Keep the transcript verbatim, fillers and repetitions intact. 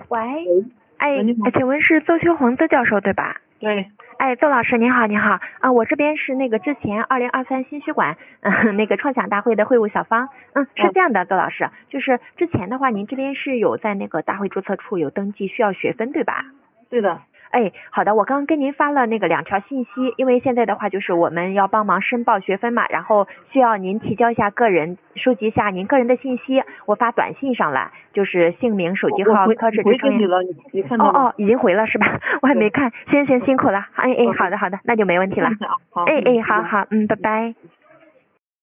喂，哎喂你好哎，请问是邹秋红邹教授对吧？ 对， 哎，邹老师您好，您好啊，我这边是那个之前二零二三新虚馆嗯那个创想大会的会务小方，嗯，是嗯这样的，邹老师，就是之前的话，您这边是有在那个大会注册处有登记，需要学分对吧？ 对的， 哎，好的，我刚刚跟您发了那个两条信息，因为现在的话就是我们要帮忙申报学分嘛，然后需要您提交一下个人，收集一下您个人的信息，我发短信上来，就是姓名、手机号、 我回科室、职称呀。 回给你了，你你看到吗？ 哦哦，已经回了是吧？我还没看，行行辛苦了，哎哎， 嗯好的好的，那就没问题了。 看一下啊，好， 哎哎， 嗯，再见好好，嗯，拜拜。